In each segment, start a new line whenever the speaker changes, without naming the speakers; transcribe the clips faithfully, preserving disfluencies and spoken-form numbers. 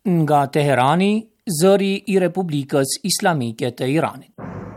Nga Teherani, zëri I Republikës Islamike të Iranit.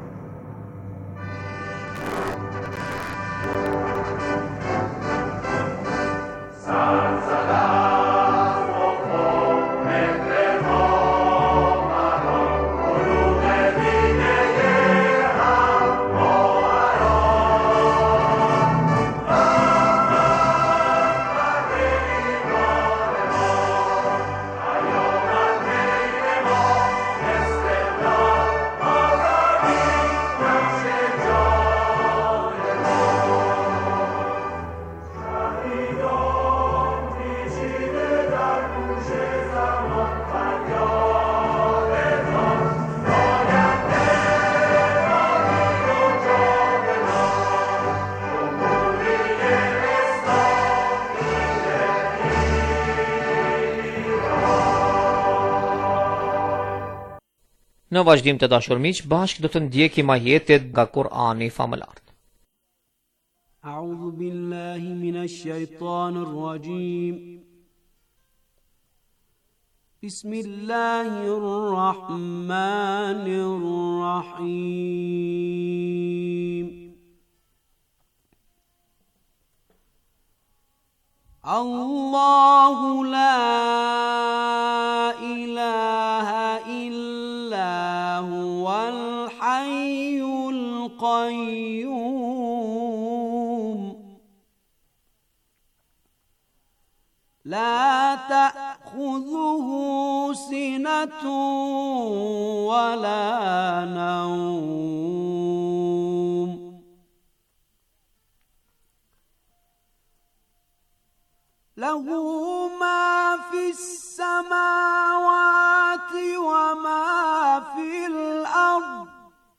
Në vazhdim të dashur miq, bashkë do të ndjekim ajetet nga Kur'ani famëlar.
A'udhu billahi minash shaitanir rajim. Bismillahir rahmanir rahim. Allahu la ilaha illa huwal hayyul qayyum. La ta'khudhuhu sinatun wa la nawm. له ما في السماوات وما في الأرض.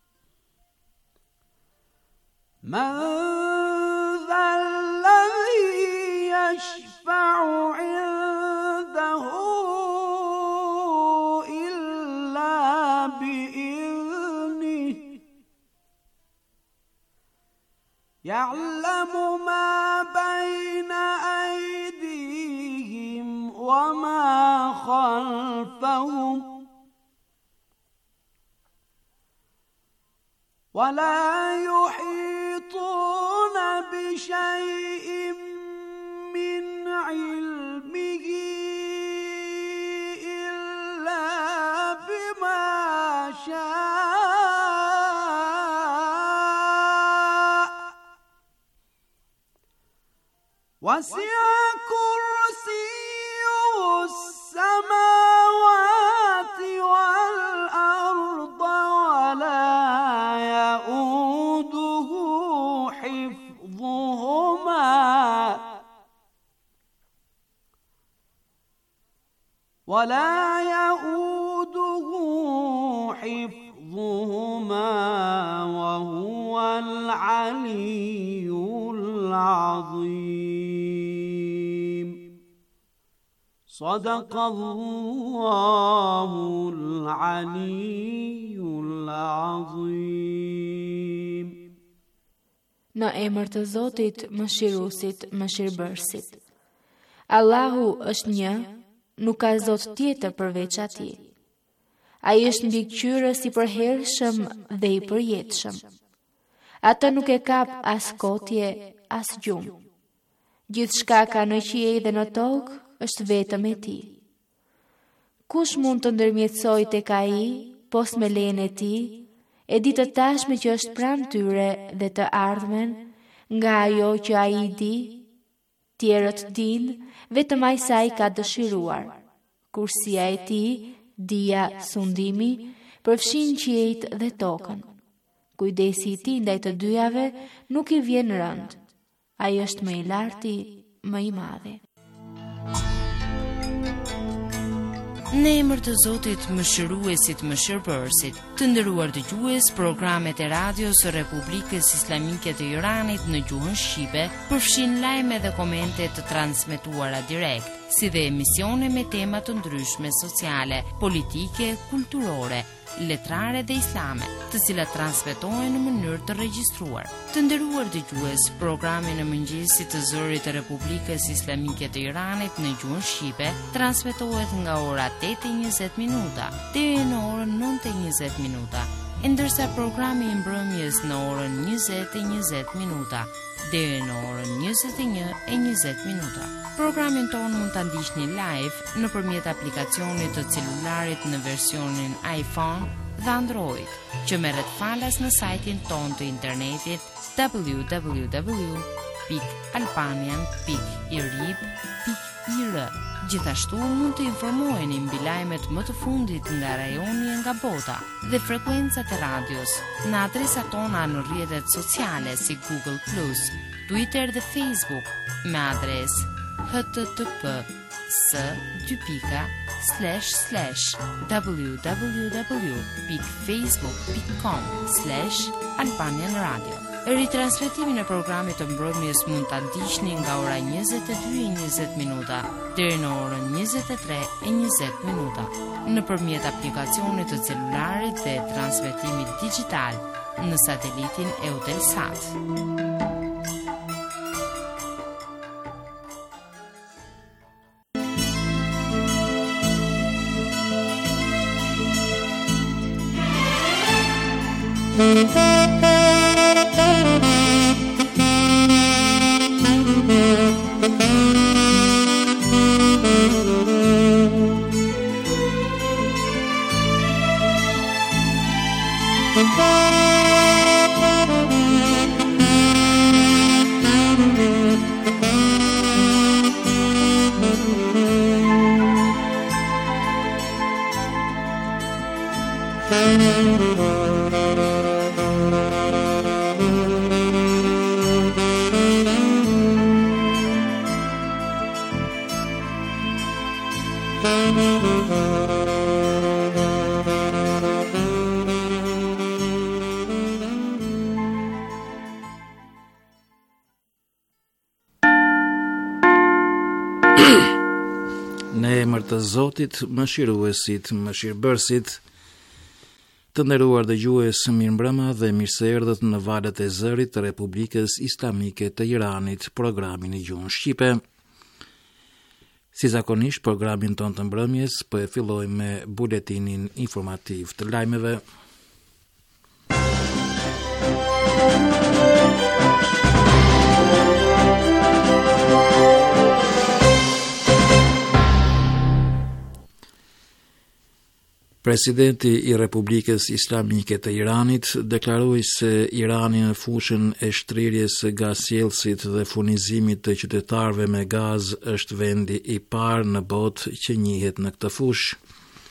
من ذا الذي يشفع عنده إلا بإذنه. يعلم ما بين أيديهم وما خلفهم ولا يحيطون بشيء من علمه إلا بما شاء. وسع كرسيه السماوات والأرض ولا يؤوده حفظهما ولا يؤوده حفظهما وهو العلي العظيم. صدق الله العلي العظيم.
Në emër të Zotit, Mëshiruesit, Mëshirbërësit. Allahu është një, nuk ka Zot tjetër përveç Atij. Ai është mbikëqyrës I përhershëm dhe I përjetshëm. Atë nuk e kap as kotje, as gjumë. Gjithçka ka në qiell dhe në tokë është vetëm e Tij. Kush mund të ndërmjetësoj tek Ai, pos me lejen e Tij, e di të tashme që është pranë tyre dhe të ardhmen, nga ajo që Ai di, tjerët dinë, vetëm Ai sa I ka dëshiruar. Kursia e Tij, dia, sundimi, përfshin qiejt dhe tokën. Kujdesi I Tij ndaj të dyjave nuk I vjen rënd. Ai është më I larti, më I madhi.
Në emër të Zotit, Mëshiruesit, Mëshirbërësit, të nderuar dëgjues, programet e radios së Republikës Islamike të Iranit në gjuhën shqipe përfshin lajme dhe komente të transmetuara direkt. si dhe emisione me tema të ndryshme sociale, politike, kulturore, letrare dhe islame, të cilat transmetohen në mënyrë të regjistruar. Të nderuar dëgjues, programi në mëngjesit të zërit të Republikës Islamike të Iranit në gjuhën shqipe transmetohet nga ora tetë e njëzet minuta deri në orën nëntë e njëzet minuta, ndërsa programi i mbrëmjes në orën njëzet e njëzet minuta deri në orën njëzet e një e njëzet minuta. Programin tonë mund ta ndiqni live nëpërmjet aplikacionit të celularit në versionin iPhone dhe Android, që merret falas në sajtin tonë të internetit w w w pikë albanian pikë i r i b pikë i r. Gjithashtu mund të informoheni mbi lajmet më të fundit nga rajoni e nga bota dhe frekuencat e radios në adresat tona në rrjetet sociale si Google plus, Twitter dhe Facebook me adresë h t t p s dy pika slash slash w w w pikë facebook pikë com slash albanian radio. Ritransmetimin e programit të mbrëmjes mund ta ndiqni nga ora njëzet e dy e njëzet minuta deri në orën njëzet e tre e njëzet minuta nëpërmjet aplikacionit të celularit dhe transmetimit digjital në satelitin Eutelsat.
Në emër të Zotit, mëshiruesit, mëshirbërësit, të nderuar dëgjues, mirëmbrëma dhe mirëseerdhët në valët e zërit të Republikës Islamike të Iranit, programin e gjuhën shqipe. Si zakonisht, programin ton të mbrëmjes po e fillojmë me buletinin informativ të lajmeve. Presidenti i Republikës Islamike të Iranit deklaroi se Irani në fushën e shtrirjes së gazsjellësit dhe furnizimit të qytetarëve me gaz është vendi i parë në botë që njihet në këtë fushë.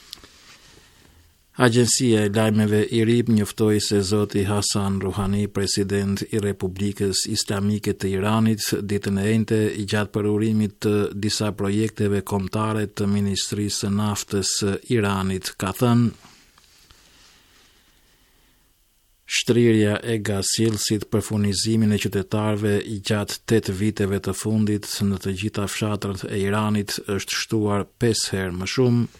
Agjencia e lajmeve I R I B njoftoi se zoti Hasan Rouhani, president i Republikës Islamike të Iranit, ditën e njëjtë gjatë përurimit të disa projekteve kombëtare të Ministrisë së Naftës së Iranit, ka thënë: Shtrirja e gazsjellësit për furnizimin e qytetarëve gjatë tetë viteve të fundit në të gjitha fshatrat e Iranit është shtuar pesë herë më shumë.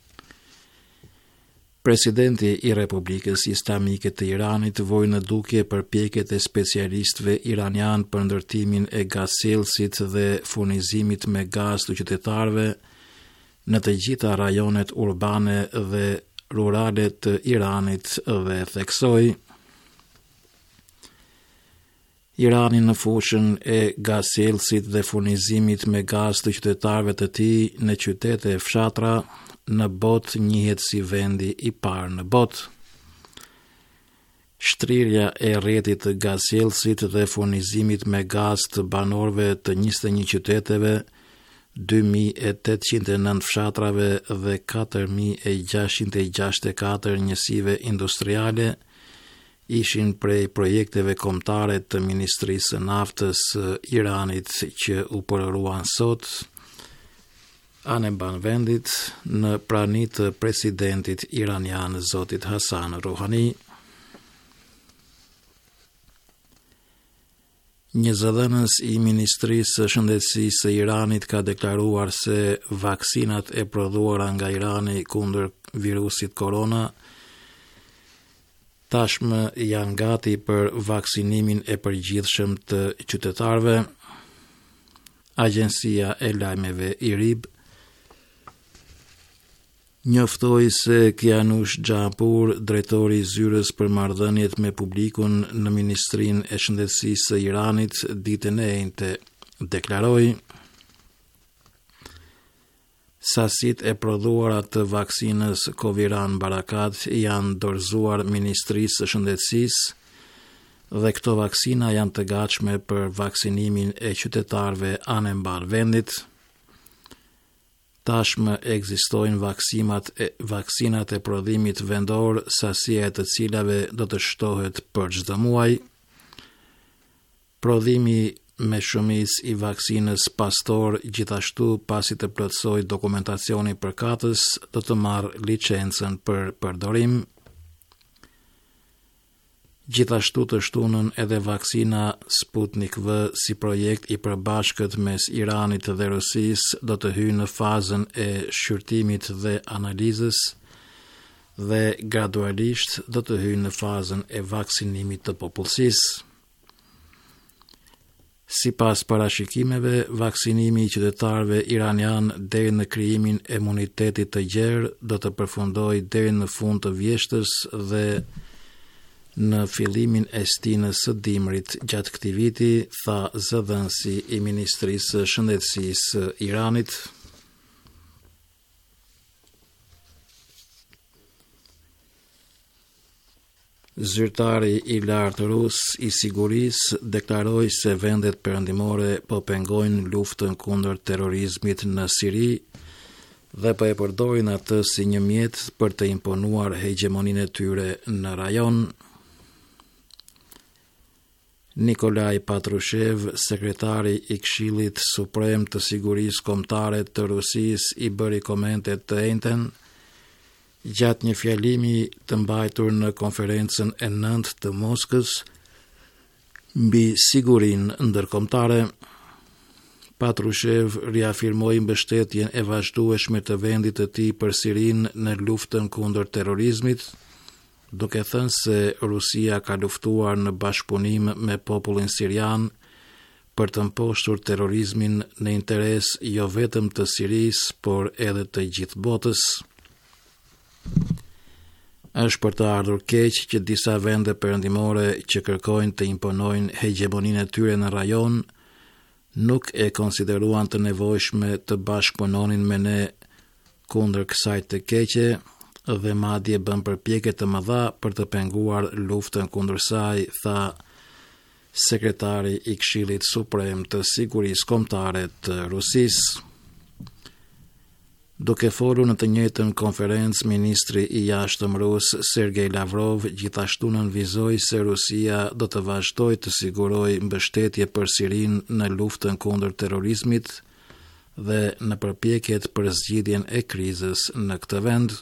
Presidenti i Republikës Islamike të Iranit voi në dukje përpjekjet e specialistëve iranian për ndërtimin e gazsjellësit dhe furnizimit me gaz të qytetarëve në të gjitha rajonet urbane dhe rurale të Iranit dhe theksoi: Irani në fushën e gazsjellësit dhe furnizimit me gaz të qytetarëve të tij në qytete e fshatra në botë njihet si vendi i parë në botë. Shtrirja e rrjetit të gazsjellësit dhe furnizimit me gaz të banorëve të njëzet e një qyteteve, dy mijë e tetëqind e nëntë fshatrave dhe katër mijë e gjashtëqind e gjashtëdhjetë e katër njësive industriale ishin prej projekteve kombëtare të Ministrisë së Naftës së Iranit që u përëruan sot anë mban vendit në prani të presidentit iranian zotit Hasan Rouhani. Një zëdhënës i Ministrisë së Shëndetësisë së Iranit ka deklaruar se vaksinat e prodhuara nga Irani kundër virusit korona tashmë janë gati për vaksinimin e përgjithshëm të qytetarëve. Agjencia e lajmeve I R I B njoftoi se Kianush Xhapur, drejtori I zyrës për marrëdhëniet me publikun në Ministrinë e Shëndetësisë së Iranit, ditën e njëjtë deklaroi: Sasitë e prodhuara të vaksinës Coviran Barakat janë dorëzuar Ministrisë së Shëndetësisë dhe këto vaksina janë të gatshme për vaksinimin e qytetarëve anembar vendit. Tashmë ekzistojnë vaksimat e, vaksinat e prodhimit vendor, sasia e të cilave do të shtohet për çdo muaj. Prodhimi me shumicë I vaksinës Pastor, gjithashtu pasi të plotësojë dokumentacioni përkatës, do të marrë licencën për përdorim. Gjithashtu të shtunën edhe vaksina Sputnik V si projekt I përbashkët mes Iranit dhe Rusisë do të hyjë në fazën e shqyrtimit dhe analizës dhe gradualisht do të hyjë në fazën e vaksinimit të popullsisë. Sipas parashikimeve, vaksinimi I qytetarëve iranian deri në krijimin e imunitetit të gjerë do të përfundojë deri në fund të vjeshtës dhe në fillimin e stinës së dimrit gjatë këtij viti, tha zëdhënësi I Ministrisë së Shëndetësisë së Iranit. Zyrtari I lartë rus I sigurisë deklaroi se vendet perëndimore po pengojnë luftën kundër terrorizmit në Siri dhe po e përdorin atë si një mjet për të imponuar hegemoninë e tyre në rajon. Nikolaj Patrushev, sekretari I Këshillit Suprem të Sigurisë Kombëtare të Rusisë, I bëri komente të njëjtën gjatë një fjalimi të mbajtur në konferencën e nëntë të Moskës mbi sigurinë ndërkombëtare. Patrushev riafirmoi mbështetjen e vazhdueshme të vendit të tij për Sirinë në luftën kundër terrorizmit, duke thënë se Rusia ka luftuar në bashkëpunim me popullin sirian për të mposhtur terrorizmin në interes jo vetëm të Sirisë, por edhe të gjithë botës. Është për të ardhur keq që disa vende perëndimore që kërkojnë të imponojnë hegemoninë e tyre në rajon nuk e konsideruan të nevojshme të bashkëpunonin me ne kundër kësaj të keqe dhe madje bën përpjekje të mëdha për të penguar luftën kundër saj, tha sekretari I Këshillit Suprem të Sigurisë Kombëtare të Rusisë. Duke folur në të njëjtën konferencë, ministri I jashtëm rus Sergej Lavrov gjithashtu nënvizoi se Rusia do të vazhdojë të sigurojë mbështetje për Sirinë në luftën kundër terrorizmit dhe në përpjekjet për zgjidhjen e krizës në këtë vend.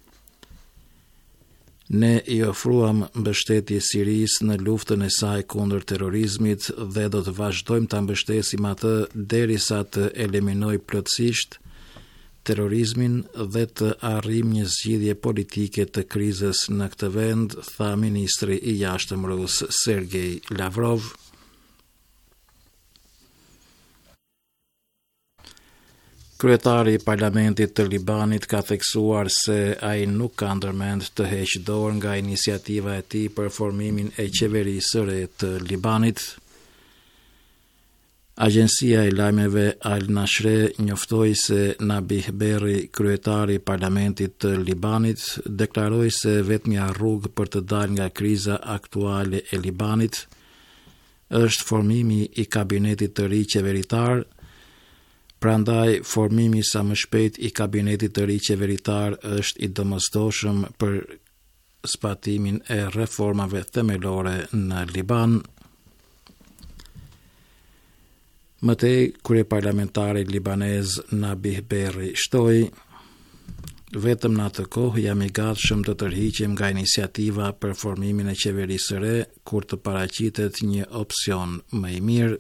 Ne I ofruam mbështetje Sirisë në luftën e saj kundër terrorizmit dhe do të vazhdojmë ta mbështesim atë derisa të eliminojë plotësisht terrorizmin dhe të arrijmë një zgjidhje politike të krizës në këtë vend, tha ministri I jashtëm rus Sergej Lavrov. Kryetari I Parlamentit të Libanit ka theksuar se ai nuk ka ndërmend të heqë dorë nga iniciativa e tij për formimin e qeverisë së re të Libanit. Agjencia e lajmeve Al Nashre njoftoi se Nabih Berri, kryetari I Parlamentit të Libanit, deklaroi se vetmja rrugë për të dalë nga kriza aktuale e Libanit është formimi I kabinetit të ri qeveritar. Prandaj, formimi sa më shpejt I kabinetit të ri qeveritar është I domosdoshëm për zbatimin e reformave themelore në Liban. Mëtej, kryeparlamentari libanez Nabih Berri shtoi: Vetëm në atë kohë jam i gatshëm të tërhiqem nga iniciativa për formimin e qeverisë së re kur të paraqitet një opsion më i mirë.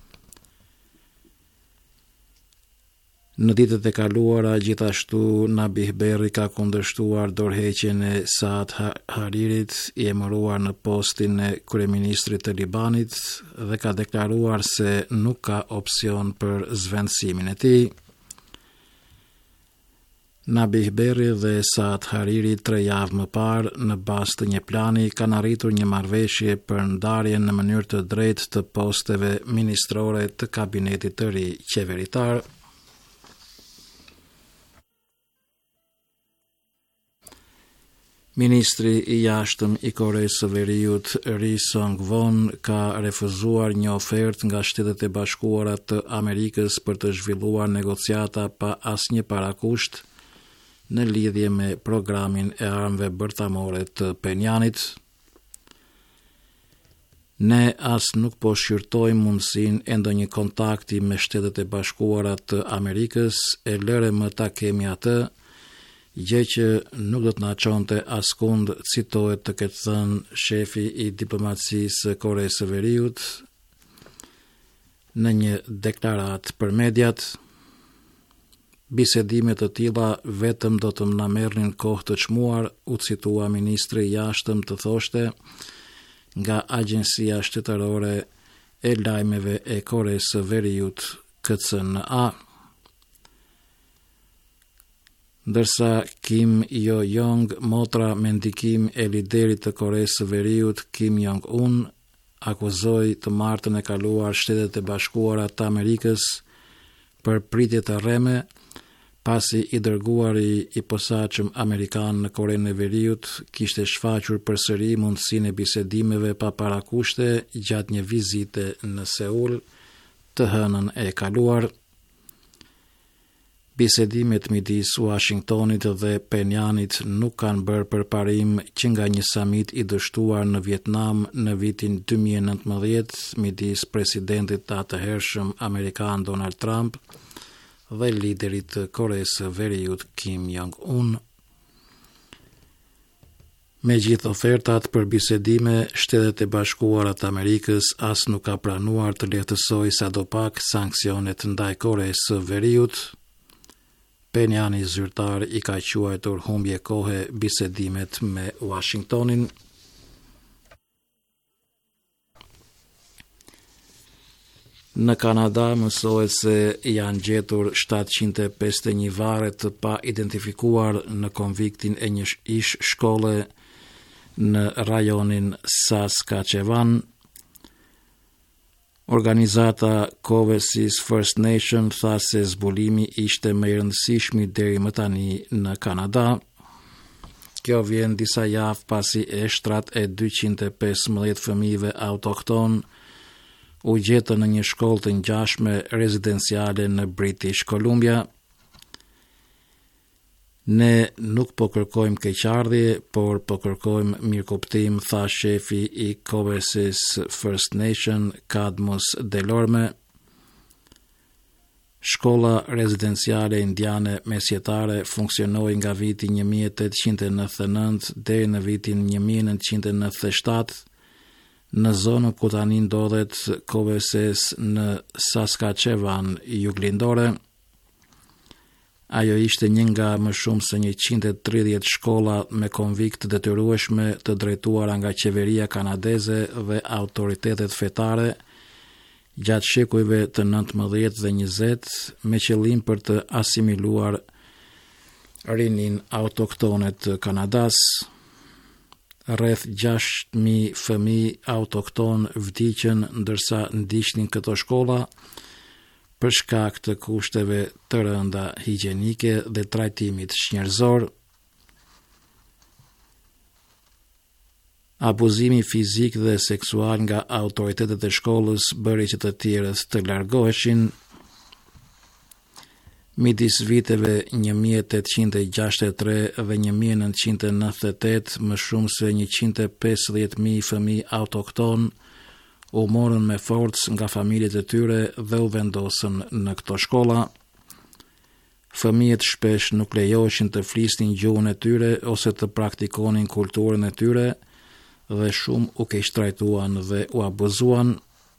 Në ditët e kaluara, gjithashtu, Nabih Berri ka kundërshtuar dorëheqjen e Saad Haririt, i emëruar në postin e kryeministrit të Libanit, dhe ka deklaruar se nuk ka opsion për zvendësimin e tij. Nabih Berri dhe Saad Hariri tre javë më parë, në bazë të një plani, kanë arritur një marrëveshje për ndarjen në mënyrë të drejtë të posteve ministrore të kabinetit të ri qeveritar. Ministri i jashtëm i Koresë së Veriut, Ri Song-won, ka refuzuar një ofertë nga Shtetet e Bashkuara të Amerikës për të zhvilluar negociata pa asnjë parakusht në lidhje me programin e armëve bërthamore të Penjanit. Ne as nuk po shqyrtojmë mundësinë e ndonjë kontakti me Shtetet e Bashkuara të Amerikës, e lëre më ta kemi atë, gjë që nuk do të na çonte askund, citohet të ketë thënë shefi i diplomacisë së Koresë së Veriut në një deklaratë për mediat. Bisedime të tilla vetëm do të na merrnin kohë të çmuar, u citua ministri i jashtëm të thoshte nga Agjencia Shtetërore e Lajmeve e Koresë së Veriut, K C N A. Ndërsa Kim Jo-jong, motra me ndikim e liderit të Koresë së Veriut, Kim Jong-un, akuzoi të martën e kaluar Shtetet e Bashkuara të Amerikës për pritje të rreme, pasi i dërguari i posaçëm amerikan në Korenë e Veriut kishte shfaqur përsëri mundësinë e bisedimeve pa parakushte gjatë një vizite në Seul të hënën e kaluar. Bisedimet midis Washingtonit dhe Penjanit nuk kanë bërë përparim që nga një samit i dështuar në Vietnam në vitin dy mijë e nëntëmbëdhjetë midis presidentit të atëhershëm amerikan Donald Trump dhe liderit të Koresë së Veriut Kim Jong-un. Me gjithë ofertat për bisedime, Shtetet e Bashkuara të Amerikës as nuk ka pranuar të lehtësoj sadopak sanksionet ndaj Koresë së Veriut. Penjani zyrtar i ka quajtur humbje kohe bisedimet me Washingtonin. Në Kanada mësohet se janë gjetur shtatëqind e pesëdhjetë e një varre të pa identifikuar në konviktin e një ish shkolle në rajonin Saskatchewan. Organizata Covesis First Nation tha se zbulimi ishte më i rëndësishmi deri më tani në Kanada. Kjo vjen disa javë pasi eshtrat e dyqind e pesëmbëdhjetë fëmijëve autokton u gjetën në një shkollë të ngjashme rezidenciale në British Columbia. Ne nuk po kërkojmë keqardhje, por po kërkojmë mirëkuptim, tha shefi i Covesis First Nation, Cadmus Delorme. Shkolla rezidenciale indiane mesjetare funksionoi nga viti një mijë e tetëqind e nëntëdhjetë e nëntë deri në vitin një mijë e nëntëqind e nëntëdhjetë e shtatë në zonën ku tani ndodhet Covesis në Saskatchewan juglindore. Ajo ishte një nga më shumë se njëqind e tridhjetë shkolla me konvikt të detyrueshme të drejtuara nga qeveria kanadeze dhe autoritetet fetare gjatë shekujve të nëntëmbëdhjetë dhe njëzet me qëllim për të asimiluar rinin autoktone të Kanadas. Rreth gjashtë mijë fëmijë autokton vdiqën ndërsa ndiqnin këto shkolla për shkak të kushteve të rënda higjienike dhe trajtimit shnjërzor. Abuzimi fizik dhe seksual nga autoritetet e shkollës bëri që të tjerët të largoheshin. Midis viteve një mijë e tetëqind e gjashtëdhjetë e tre dhe një mijë e nëntëqind e nëntëdhjetë e tetë, më shumë se njëqind e pesëdhjetë mijë fëmijë autokton u morën me forcë nga familjet e tyre dhe u vendosën në këto shkolla. Fëmijët shpesh nuk lejoheshin të flisnin gjuhën e tyre ose të praktikonin kulturën e tyre dhe shumë u keq trajtuan dhe u abuzuan.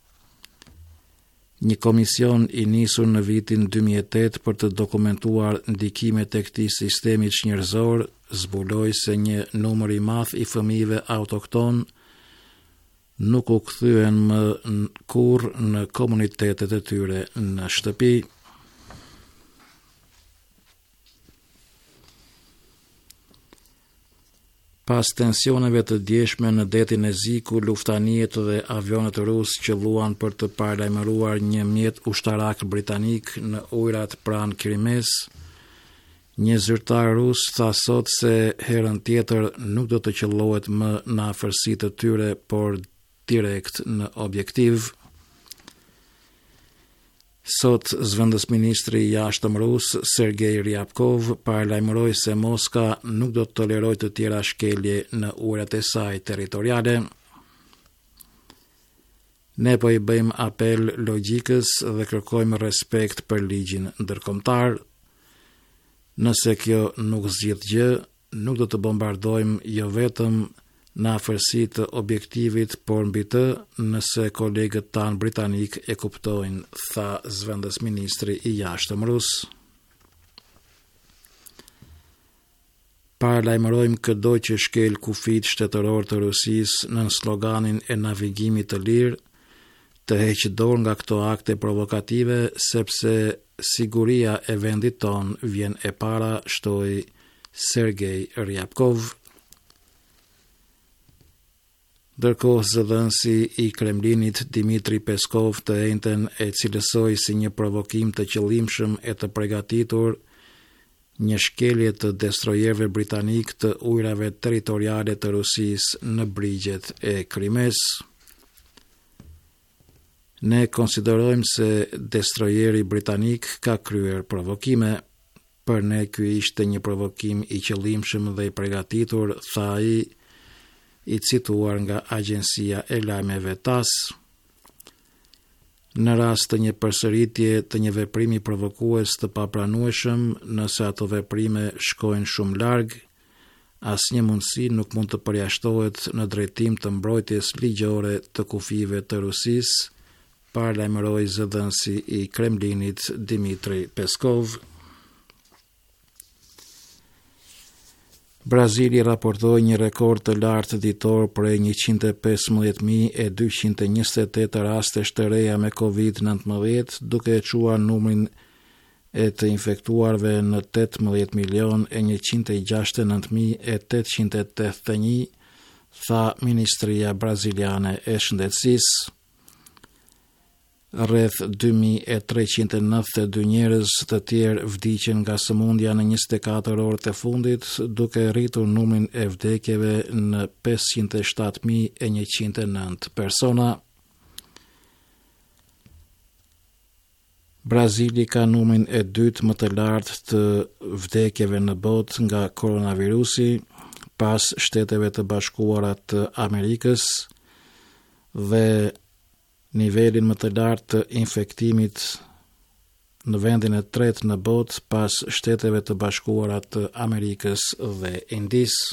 Një komision i nisur në vitin dy mijë e tetë për të dokumentuar ndikimet e këtij sistemi njerëzor zbuloi se një numër i madh i fëmijëve autokton nuk u kthyen më kurrë në komunitetet e tyre në shtëpi. Pas tensioneve të djeshme në detin e Ziku, luftanijet dhe avionet rusë qëlluan për të paralajmëruar një mjet ushtarak britanik në ujrat pranë Krimes. Një zyrtar rus tha sot se herën tjetër nuk do të qëllohet më në afërsi të tyre, por direkt në objektiv. Sot zëvendës ministri i jashtëm rus Sergej Ryabkov paralajmëroi se Moska nuk do të tolerojë të tjera shkelje në ujrat e saj territoriale. Ne po i bëjmë apel logjikës dhe kërkojmë respekt për ligjin ndërkombëtar. Nëse kjo nuk zgjidh gjë, nuk do të bombardojmë jo vetëm në afërsi të objektivit, por mbi të, nëse kolegët tanë britanik e kuptojnë, tha zëvendës ministri i jashtëm rus. Paralajmërojmë çdo që shkel kufit shtetëror të Rusisë nën sloganin e navigimit të lirë, të heqë dorë nga këto akte provokative, sepse siguria e vendit ton vjen e para, shtoi Sergej Ryabkov. Ndërkohë zëdhënësi i Kremlinit Dmitri Peskov të njëjtën e cilësoi si një provokim të qëllimshëm e të përgatitur një shkelje të destrojerëve britanik të ujrave territoriale të Rusisë në brigjet e Krimes. Ne konsiderojmë se destrojeri britanik ka kryer provokime. Për ne ky ishte një provokim i qëllimshëm dhe i përgatitur, tha ai, i cituar nga agjencia e lajmeve TASS. Në rast të një përsëritje të një veprimi provokues të papranueshëm, nëse ato veprime shkojnë shumë larg, asnjë mundësi nuk mund të përjashtohet në drejtim të mbrojtjes ligjore të kufive të Rusisë, paralajmëroi zëdhënësi i Kremlinit Dmitri Peskov. Brazili raportoi një rekord të lartë ditor prej njëqind e pesëmbëdhjetë mijë e dyqind e njëzet e tetë rastesh të reja me kovid nëntëmbëdhjetë, duke e quar numrin e të infektuarve në tetëmbëdhjetë milion e njëqind e gjashtëdhjetë e nëntë mijë e tetëqind e tetëdhjetë e një, tha Ministria Braziliane e Shëndetësisë. Rreth dy mijë e treqind e nëntëdhjetë e dy njerëz të tjerë vdiqën nga sëmundja në njëzet e katër orët e fundit, duke rritur numrin e vdekjeve në pesëqind e shtatë mijë e njëqind e nëntë persona. Brazili ka numrin e dytë më të lartë të vdekjeve në botë nga koronavirusi, pas Shteteve të Bashkuara të Amerikës dhe nivelin më të lartë të infektimit në vendin e tretë në botë pas Shteteve të Bashkuara të Amerikës dhe Indisë.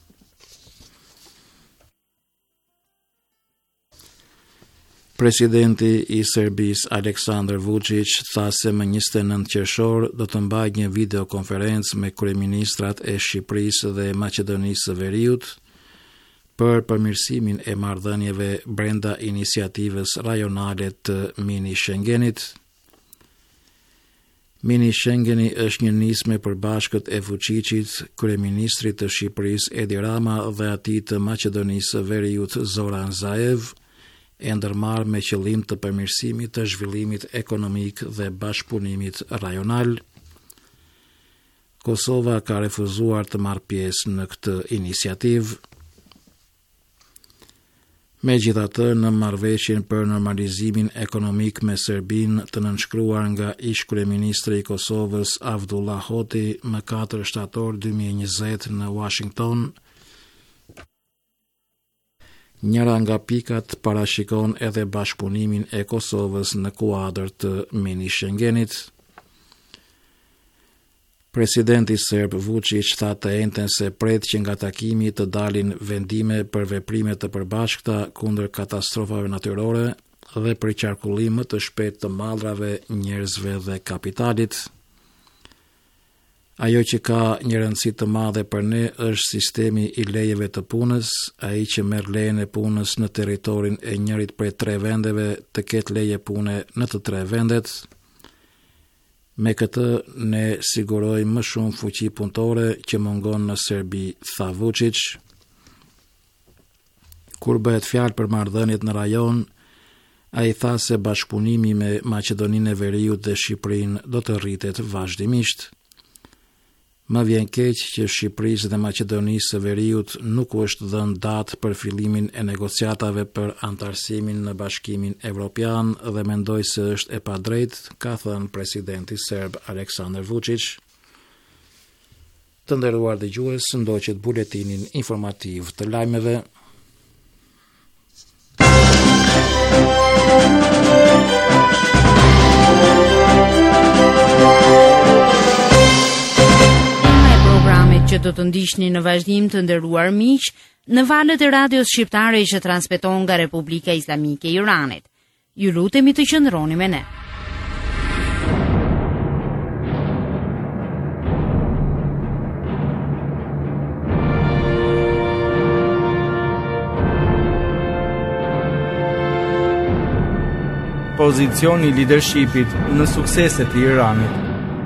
Presidenti i Serbisë Aleksandar Vučić tha se më njëzet e nëntë qershor do të mbajë një videokonferencë me kryeministrat e Shqipërisë dhe Maqedonisë së Veriut për përmirësimin e marrëdhënieve brenda iniciativës rajonale të Mini Schengenit. Mini Schengeni është një nismë e përbashkët e Vučićit, kryeministrit të Shqipërisë Edi Rama dhe atij të Maqedonisë së Veriut Zoran Zaev, e ndërmarrë me qëllim të përmirësimit të zhvillimit ekonomik dhe bashkëpunimit rajonal. Kosova ka refuzuar të marrë pjesë në këtë iniciativë. Megjithatë, në marrëveshjen për normalizimin ekonomik me Serbinë të nënshkruar nga ish kryeministri i Kosovës Avdullah Hoti më katër shtator dy mijë e njëzet në Washington, njëra nga pikat parashikon edhe bashkëpunimin e Kosovës në kuadër të Mini Schengenit. Presidenti serb Vučić tha të enten se pret që nga takimi të dalin vendime për veprime të përbashkëta kundër katastrofave natyrore dhe për qarkullim më të shpejtë të mallrave, njerëzve dhe kapitalit. Ajo që ka një rëndësi të madhe për ne është sistemi i lejeve të punës, ai që merr lejen e punës në territorin e njërit prej tre vendeve të ketë leje pune në të tre vendet. Me këtë ne sigurojmë më shumë fuqi punëtore që mungon në Serbi, tha Vučić. Kur bëhet fjalë për marrëdhëniet në rajon, ai tha se bashkëpunimi me Maqedoninë e Veriut dhe Shqipërinë do të rritet vazhdimisht. Më vjen keq që Shqipërisë dhe Maqedonisë së Veriut nuk u është dhënë datë për fillimin e negociatave për antarësimin në Bashkimin Evropian dhe mendoj se është e padrejtë, ka thënë presidenti serb Aleksandar Vučić. Të nderuar dëgjues, ndoqet buletinin informativ të lajmeve.
Që do të ndiqni në vazhdim të nderuar miq në valët e radios shqiptare që transmeton nga Republika Islamike e Iranit. Ju lutemi të qëndroni me ne.
Pozicioni i leadershipit në sukseset e Iranit.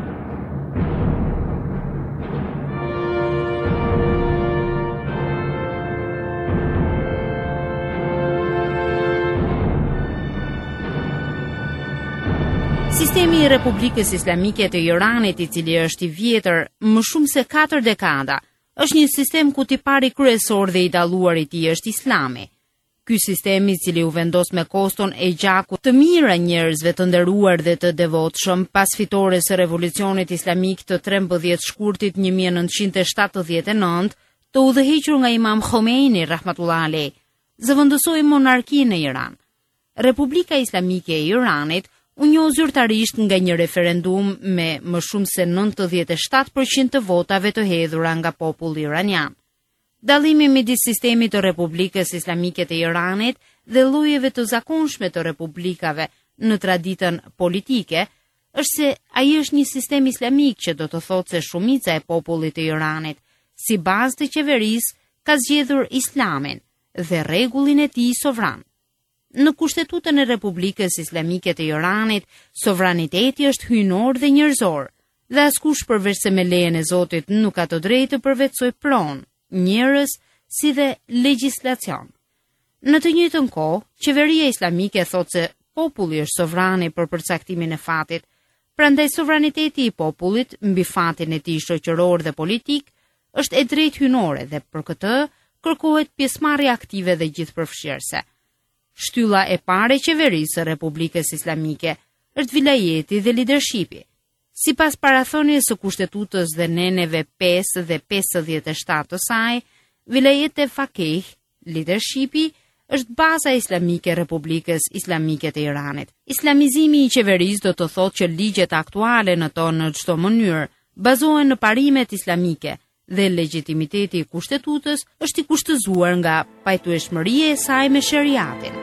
Sistemi i Republikës Islamike të Iranit, i cili është i vjetër më shumë se katër dekada, është një sistem ku tipari kryesor dhe i dalluar i tij është Islami. Ky sistem, i cili u vendos me koston e gjakut të mirë njerëzve të nderuar dhe të devotshëm pas fitores së revolucionit islamik të trembëdhjetë shkurtit një mijë e nëntëqind e shtatëdhjetë e nëntë, të udhëhequr nga Imam Khomeini rahmatullah alej, zëvendësoi monarkinë në Iran. Republika Islamike e Iranit u njoh zyrtarisht nga një referendum me më shumë se nëntëdhjetë e shtatë përqind të votave të hedhura nga populli iranian. Dallimi midis sistemit të Republikës Islamike të Iranit dhe llojeve të zakonshme të republikave në traditën politike është se ai është një sistem islamik që do të thotë se shumica e popullit të Iranit, si bazë të qeverisë, ka zgjedhur Islamin dhe rregullin e tij sovran. Në Kushtetutën e Republikës Islamike të Iranit, sovraniteti është hyjnor dhe njerëzor, dhe askush përveç se me lejen e Zotit nuk ka të drejtë të përvetësojë pronë, njerëz si dhe legjislacion. Në të njëjtën kohë, qeveria islamike thotë se populli është sovrani për përcaktimin e fatit, prandaj sovraniteti i popullit mbi fatin e tij shoqëror dhe politik është e drejtë hyjnore dhe për këtë kërkohet pjesëmarrje aktive dhe gjithëpërfshirëse. Shtylla e parë e qeverisë së Republikës Islamike është vilajeti dhe leadershipi. Sipas parathonies së Kushtetutës dhe neneve pesë dhe pesëdhjetë e shtatë të saj, vilajeti e fakih, leadershipi, është baza islamike e Republikës Islamike të Iranit. Islamizimi i qeverisë do të thotë që ligjet aktuale në to në çdo mënyrë bazohen në parimet islamike dhe legitimiteti i kushtetutës është i kushtëzuar nga pajtueshmëria e saj me shariatin.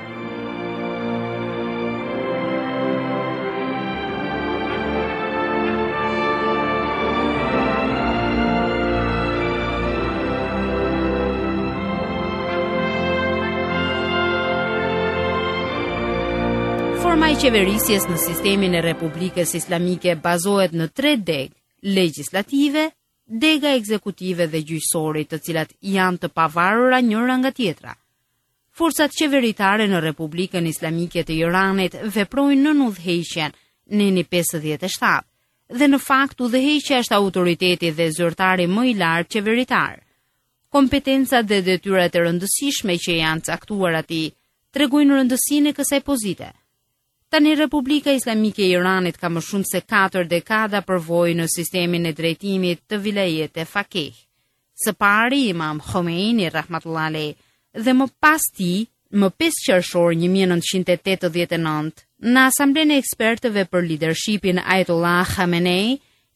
Forma e qeverisjes në sistemin e Republikës Islamike bazohet në tre degë: legjislative, dega ekzekutive dhe gjyqësore, të cilat janë të pavarura njëra nga tjetra. Forcat qeveritare në Republikën Islamike të Iranit veprojnë nën udhëheqjen neni pesëdhjetë e shtatë dhe në fakt udhëheqja është autoriteti dhe zyrtari më i lartë qeveritar. Kompetencat dhe detyrat e rëndësishme që janë caktuar atij tregojnë rëndësinë e kësaj pozite. Tani Republika Islamike e Iranit ka më shumë se katër dekada përvojë në sistemin e drejtimit të vilajete fakih. Së pari Imam Khomeini rahmatullah alej dhe më pas tij, më pesë qershor një mijë e nëntëqind e tetëdhjetë e nëntë, në Asamblenë e Ekspertëve për Leadershipin Ayatollah Khamenei,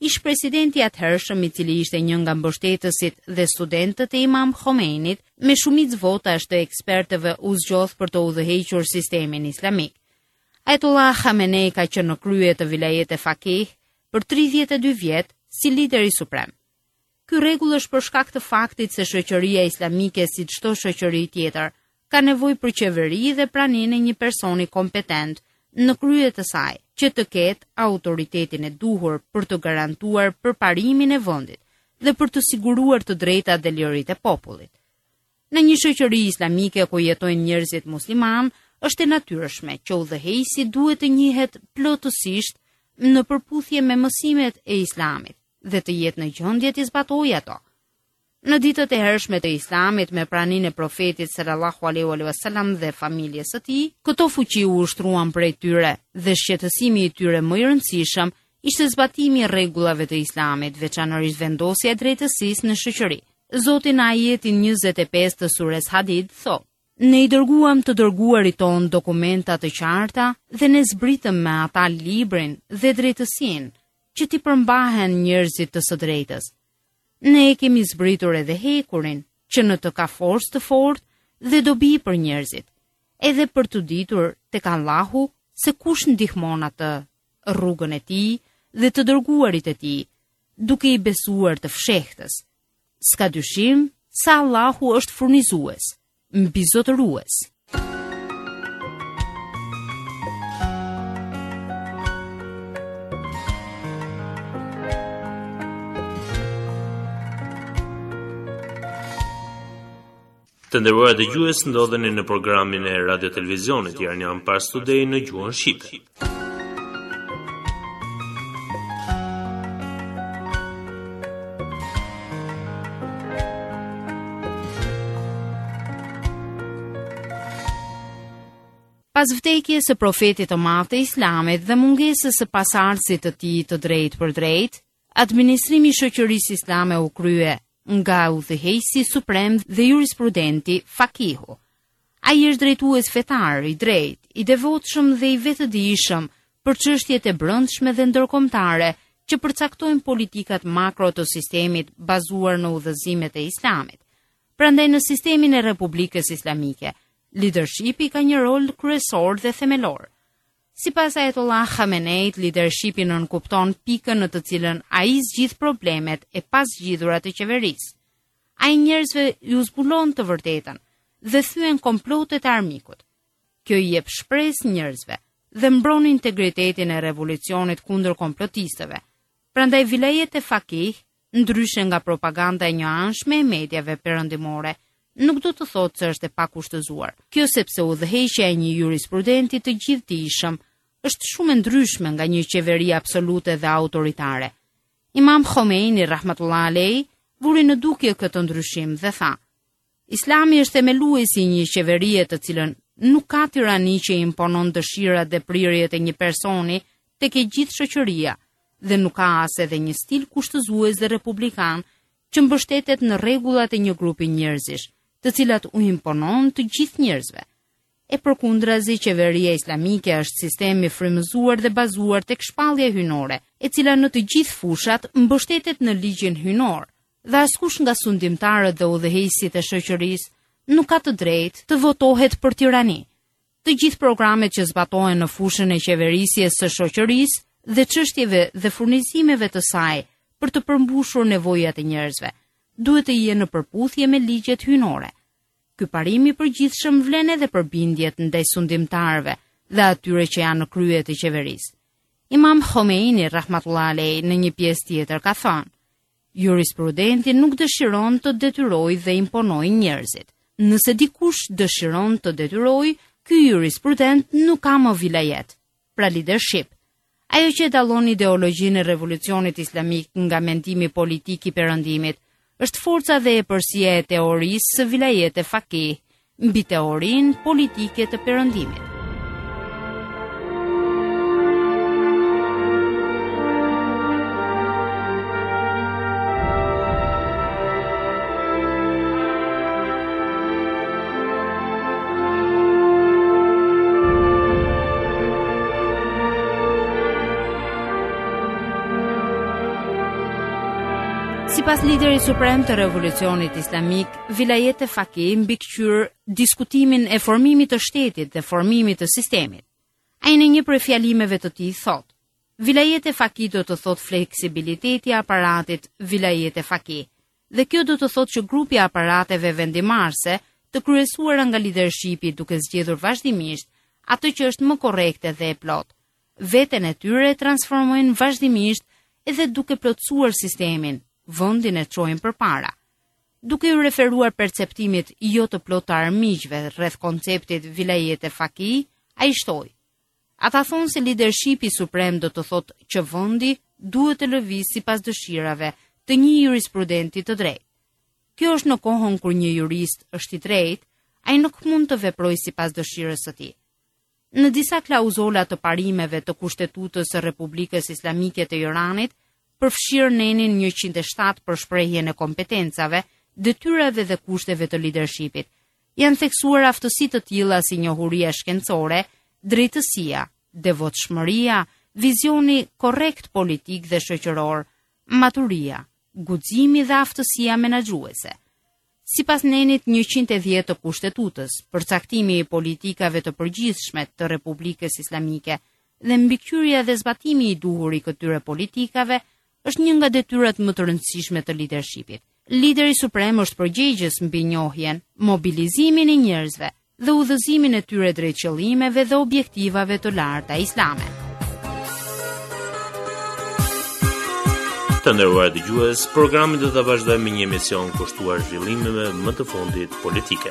ish presidenti atëhershëm i cili ishte një nga mbështetësit dhe studentët e Imam Khomeinit, me shumicë votash të ekspertëve u zgjodh për të udhëhequr sistemin islamik. Ajatullah Khamenei ka qenë në krye të vilajet e Fakih për tridhjetë e dy vjet si lideri suprem. Ky rregull është për shkak të faktit se shoqëria islamike, si çdo shoqëri tjetër, ka nevojë për qeveri dhe praninë e një personi kompetent në krye të saj, që të ketë autoritetin e duhur për të garantuar përparimin e vendit dhe për të siguruar të drejtat dhe liritë e popullit. Në një shoqëri islamike ku jetojnë njerëzit musliman, është e natyrshme që udhëheqësi duhet të njihet plotësisht në përputhje me mësimet e Islamit dhe të jetë në gjendje të zbatojë ato. Në ditët e hershme të Islamit me praninë e profetit sallallahu alaihi wasallam dhe familjes së tij, këto fuqi u ushtruan prej tyre dhe shqetësimi i tyre më i rëndësishëm ishte zbatimi i rregullave të Islamit, veçanërisht vendosja e drejtësisë në shoqëri. Zoti në ajetin njëzet e pesë të sures Hadid thotë: "Ne i dërguam të dërguarit ton dokumenta të qarta dhe ne zbritëm me ata librin dhe drejtësinë që t'i përmbahen njerëzit të së drejtës. Ne e kemi zbritur edhe hekurin, që në të ka forcë të fortë dhe dobi për njerëzit, edhe për të ditur tek Allahu se kush ndihmon atë rrugën e tij dhe të dërguarit e tij, duke i besuar të fshehtës. S'ka dyshim se Allahu është furnizues, mbizotërues."
Të nderuar dëgjues, ndodheni në programin e Radio Televizionit Iranian Pars Today në gjuhën shqipe.
Pas vdekjes së profetit të madh të Islamit dhe mungesës së pasardhësit të tij të drejtë për drejtë, administrimi i shoqërisë islame u krye nga udhëheqësi suprem dhe jurisprudenti Fakihu. Ai është drejtues fetar, i drejtë, i devotshëm dhe i vetëdijshëm për çështjet e brendshme dhe ndërkombëtare që përcaktojnë politikat makro të sistemit bazuar në udhëzimet e Islamit. Prandaj në sistemin e Republikës Islamike, leadershipi ka një rol kryesor dhe themelor. Sipas Ajatollah Khameneit, leadershipi nënkupton pikën në të cilën ai zgjidh problemet e pasgjidhura të qeverisë. Ai njerëzve ju zbulon të vërtetën dhe thyen komplotet e armikut. Kjo i jep shpresë njerëzve dhe mbron integritetin e revolucionit kundër komplotistëve. Prandaj vilajet e Fakih, ndryshe nga propaganda e njëanshme e mediave perëndimore, nuk do të thotë se është e pakushtëzuar. Kjo sepse udhëheqja e një jurisprudenti të gjithdijshëm është shumë e ndryshme nga një qeveri absolute dhe autoritare. Imam Khomeini rahmatullah alej vuri në dukje këtë ndryshim dhe tha: Islami është themeluesi i një qeverie të cilën nuk ka tirani që imponon dëshirat dhe prirjet e një personi tek e gjithë shoqëria dhe nuk ka as edhe një stil kushtëzues dhe republikan që mbështetet në rregullat e një grupi njerëzish, të cilat u imponon të gjithë njerëzve. E përkundrazi, qeveria islamike është sistemi frymëzuar dhe bazuar tek shpallja hynore, e cila në të gjithë fushat mbështetet në ligjin hynor, dhe askush nga sundimtarët dhe udhëheqësit e shoqërisë nuk ka të drejtë të votohet për tirani. Të gjithë programet që zbatohen në fushën e qeverisjes së shoqërisë dhe çështjeve dhe furnizimeve të saj për të përmbushur nevojat e njerëzve, duhet të jenë në përputhje me ligjet hynore. Ky parim i përgjithshëm vlen edhe për bindjet ndaj sundimtarëve dhe atyre që janë në krye të qeverisë. Imam Khomeini rahmatullah alej në një pjesë tjetër ka thënë: Jurisprudenti nuk dëshiron të detyrojë dhe imponojë njerëzit. Nëse dikush dëshiron të detyrojë, ky jurisprudent nuk ka më vilajet, pra leadership. Ajo që dallon ideologjinë e revolucionit islamik nga mendimi politik i perëndimit është forca dhe epërsia e teorisë së vilajet e Fakih mbi teorinë politike të perëndimit. Sipas liderit suprem të revolucionit islamik, Vilayet e Faqih mbikëqyr diskutimin e formimit të shtetit dhe formimit të sistemit. Ai në një prej fjalimeve të tij thotë: Vilayet e Faqih do të thotë fleksibiliteti i aparatit Vilayet e Faqih, dhe kjo do të thotë që grupi i aparateve vendimarrëse të kryesuara nga lidershipi duke zgjedhur vazhdimisht atë që është më korrekte dhe e plot. Veten e tyre transformojnë vazhdimisht edhe duke plotësuar sistemin, vendin e çojnë përpara. Duke u referuar perceptimit jo të plot të armiqve rreth konceptit Vilayet e Faqih, ai shtoi: ata thonë se lidershipi suprem do të thotë që vendi duhet të lëvizë sipas dëshirave të një jurisprudenti të drejtë. Kjo është në kohën kur një jurist është i drejtë, ai nuk mund të veprojë sipas dëshirës së tij. Në disa klauzola të parimeve të Kushtetutës së Republikës Islamike të Iranit, përfshirë nenin njëqind e shtatë për shprehjen e kompetencave, detyrave dhe kushteve të lidershipit, janë theksuar aftësi të tilla si njohuria shkencore, drejtësia, devotshmëria, vizioni korrekt politik dhe shoqëror, maturia, guximi dhe aftësia menaxhuese. Sipas nenit njëqind e dhjetë të Kushtetutës, përcaktimi i politikave të përgjithshme të Republikës Islamike dhe mbikëqyrja dhe zbatimi i duhur i këtyre politikave është një nga detyrat më të rëndësishme të lidershipit. Lideri suprem është përgjegjës mbi njohjen, mobilizimin e njerëzve dhe udhëzimin e tyre drejt qëllimeve dhe objektivave të larta islame.
Të nderuar dëgjues, programin do ta vazhdojmë me një emision kushtuar zhvillimeve më të fundit politike.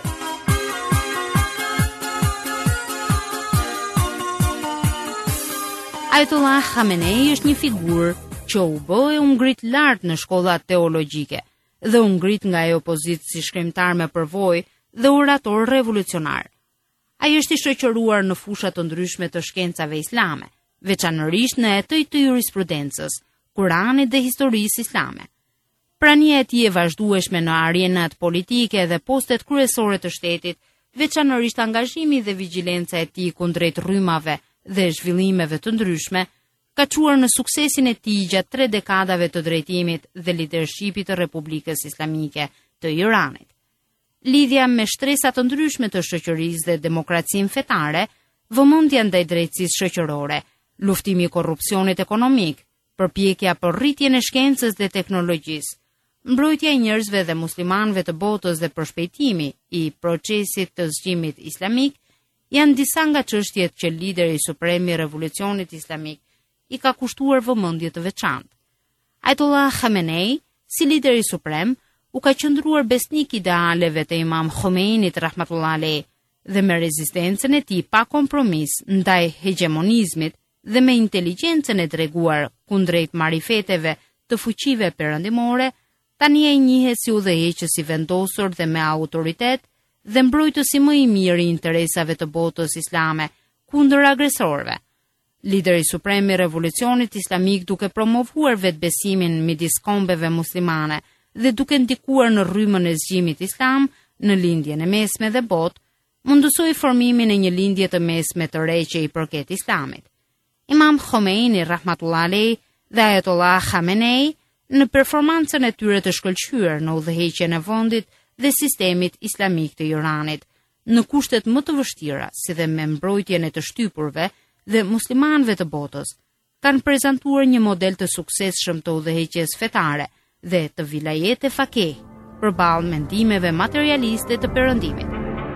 Ayatollah Khamenei është një figurë që u bë e u ngrit lart në shkollat teologjike dhe u ngrit nga ajo pozitë si shkrimtar me përvojë dhe orator revolucionar. Ai është i shoqëruar në fusha të ndryshme të shkencave islame, veçanërisht në etj të jurisprudencës, Kuranit dhe historisë islame. Prania e tij e vazhdueshme në arenat politike dhe postet kryesore të shtetit, veçanërisht angazhimi dhe vigjilenca e tij kundrejt rrymave dhe zhvillimeve të ndryshme, ka çuar në suksesin e tij gjatë tre dekadave të drejtimit dhe lidershipit të Republikës Islamike të Iranit. Lidhja me shtresa të ndryshme të shoqërisë dhe demokracinë fetare, vëmendja ndaj drejtësisë shoqërore, luftimi i korrupsionit ekonomik, përpjekja për rritjen e shkencës dhe teknologjisë, mbrojtja e njerëzve dhe muslimanëve të botës dhe përshpejtimi i procesit të zgjimit islamik janë disa nga çështjet që lideri suprem i revolucionit islamik i ka kushtuar vëmendje të veçantë. Ayatollah Khamenei, si lideri suprem, u ka qëndruar besnik idealeve të Imam Khomeinit rahmatullah alejh dhe me rezistencën e tij pa kompromis ndaj hegemonizmit dhe me inteligjencën e treguar kundrejt marifeteve të fuqive perëndimore, tani ai njihet si udhëheqës i vendosur dhe me autoritet dhe mbrojtësi më i mirë i interesave të botës islame kundër agresorëve. Lideri suprem i revolucionit islamik, duke promovuar vetbesimin midis kombeve muslimane dhe duke ndikuar në rrymën e zgjimit islam në lindjen e mesme dhe botë, mundësoi formimin e një lindje të mesme të re që i përket islamit. Imam Khomeini rahmatullah alejh dhe Ayatollah Khamenei në performancën e tyre të shkëlqyer në udhëheqjen e vendit dhe sistemit islamik të Iranit, në kushtet më të vështira, si dhe me mbrojtjen e të shtypurve dhe muslimanëve të botës, kanë prezantuar një model të suksesshëm të udhëheqjes fetare dhe të Vilayet e Faqih përballë mendimeve materialiste të perëndimit.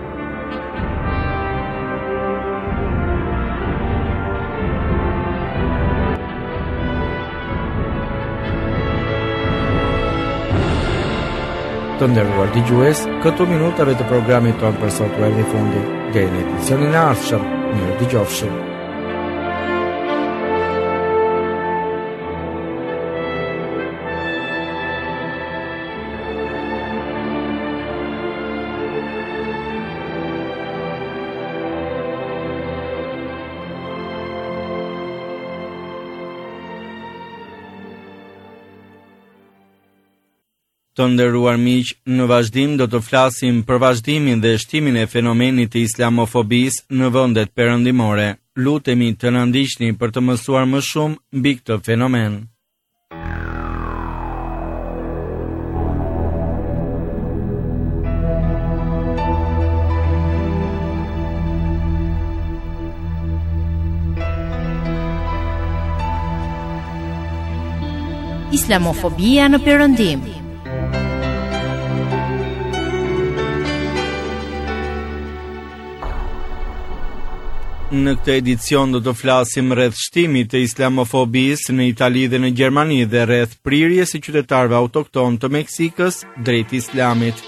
Të nderuar dëgjues, këto minutave të programit tonë për sot u erdhi fundi. Deri në emisionin e ardhshëm, mirë dëgjofshim. Të nderuar miq, në vazhdim do të flasim për vazhdimin dhe shtimin e fenomenit të islamofobisë në vendet perëndimore. Lutemi të na ndiqni për të mësuar më shumë mbi këtë fenomen.
Islamofobia në Perëndim.
Në këtë edicion do të flasim rreth shtimit të islamofobisë në Itali dhe në Gjermani dhe rreth prirjes së qytetarëve autokton të Meksikës drejt Islamit.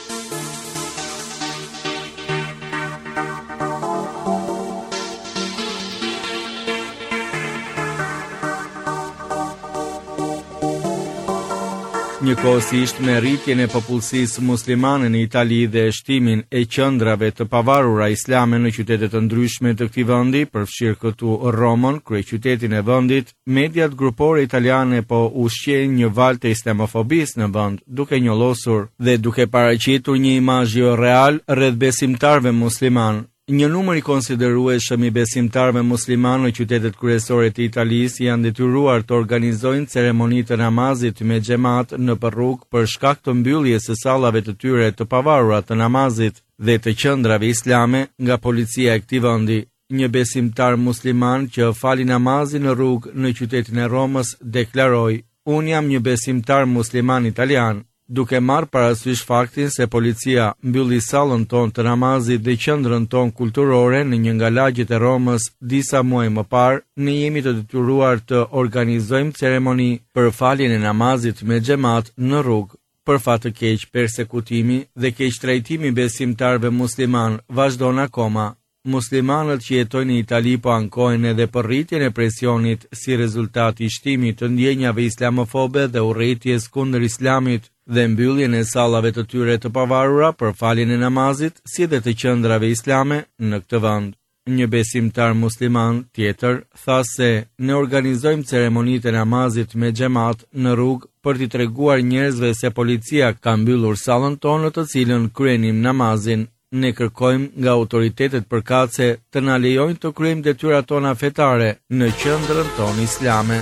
Njëkohësisht me rritjen e popullsisë muslimane në Itali dhe shtimin e qendrave të pavarura islame në qytete të ndryshme të këtij vendi, përfshirë këtu Romën, kryeqytetin e vendit, mediat grupore italiane po ushqejnë një valë të islamofobisë në vend, duke njollosur dhe duke paraqitur një imazh jo real rreth besimtarëve musliman. Një numër i konsiderueshëm i besimtarëve musliman në qytetet kryesore të Italisë janë detyruar të organizojnë ceremoni të namazit me xhamat në rrugë për shkak të mbylljes së sallave të tyre të pavarura të namazit dhe të qendrave islame nga policia e këtij vendi. Një besimtar musliman që fali namazin në rrugë në qytetin e Romës deklaroi: "Unë jam një besimtar musliman italian." Duke marrë parasysh faktin se policia mbylli sallën tonë të namazit dhe qendrën tonë kulturore në një nga lagjet e Romës disa muaj më parë, ne jemi të detyruar të organizojmë ceremoni për faljen e namazit me xhamat në rrugë. Për fat të keq, persekutimi dhe keqtrajtimi besimtarëve musliman vazhdon akoma. Muslimanët që jetojnë në Itali po ankojnë edhe për rritjen e presionit si rezultat i shtimit të ndjenjave islamofobe dhe urrëties kundër islamit dhe mbylljen e sallave të tyre të pavarura për faljen e namazit, si dhe të qendrave islame në këtë vend. Një besimtar musliman tjetër tha se ne organizojmë ceremonitë e namazit me xhamat në rrugë për t'i treguar njerëzve se policia ka mbyllur sallën tonë në të cilën kryenim namazin. Ne kërkojmë nga autoritetet përkatëse të na lejojnë të kryejmë detyrat tona fetare në qendrën tonë islame.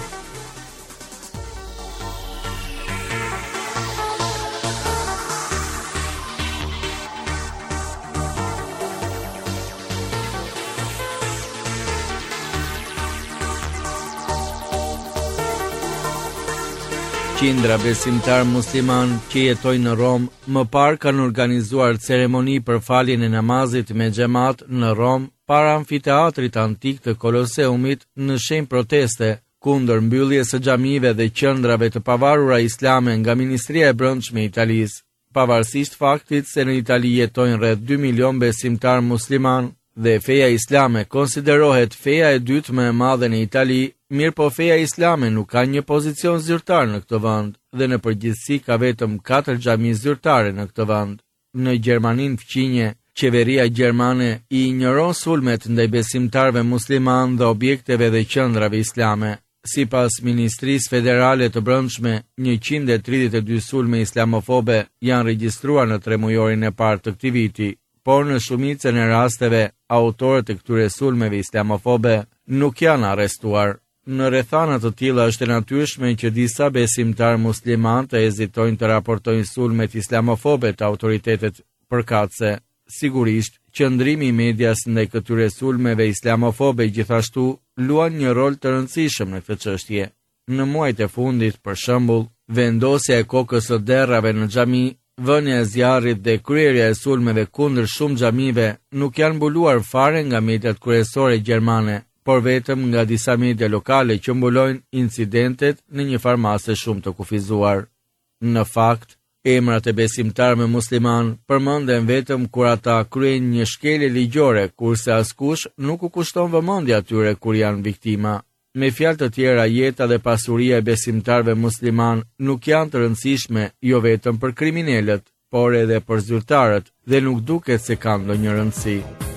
Qindra besimtar musliman që jetojnë në Rom më parë kanë organizuar ceremoni për faljen e namazit me xhamat në Rom para amfiteatrit antik të Koloseumit në shenjë proteste kundër mbylljes së xhamive dhe qendrave të pavarura islame nga Ministria e Brendshme e Italisë. Pavarësisht faktit se në Itali jetojnë rreth dy milion besimtar musliman dhe feja islame konsiderohet feja e dytë më e madhe në Itali, mirë po feja islame nuk ka një pozicion zyrtar në këtë vend dhe në përgjithësi ka vetëm katër xhami zyrtare në këtë vend. Në Gjermaninë fqinje, qeveria gjermane i injoron sulmet ndaj besimtarëve musliman dhe objekteve dhe qendrave islame. Sipas Ministrisë Federale të Brendshme, njëqind e tridhjetë e dy sulme islamofobe janë regjistruar në tremujorin e parë të këtij viti, por në shumicën e rasteve autorët e këtyre sulmeve islamofobe nuk janë arrestuar. Në rrethana të tilla është e natyrshme që disa besimtar musliman të hezitojnë të raportojnë sulmet islamofobe të autoritetet përkatëse. Sigurisht, qëndrimi i medias ndaj këtyre sulmeve islamofobe gjithashtu luan një rol të rëndësishëm në këtë çështje. Në muajt e fundit, për shembull, vendosja e kokës së derrave në xhami, vënia e zjarrit dhe kryerja e sulmeve kundër shumë xhamive nuk janë mbuluar fare nga mediat kryesore gjermane, por vetëm nga disa media lokale që mbulojnë incidentet në një farmase shumë të kufizuar. Në fakt, emrat e besimtarëve musliman përmenden vetëm kur ata kryejnë një shkelje ligjore, kurse askush nuk u kushton vëmendje atyre kur janë viktima. Me fjalë të tjera, jeta dhe pasuria e besimtarëve musliman nuk janë të rëndësishme jo vetëm për kriminalët, por edhe për zyrtarët dhe nuk duket se kanë ndonjë rëndësi.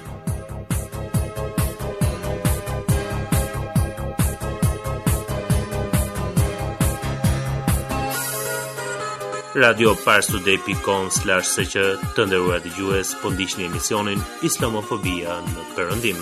Radio Parstude dot com slash s q të nderuar dëgjues, po ndiqni emisionin Islamofobia në Perëndim.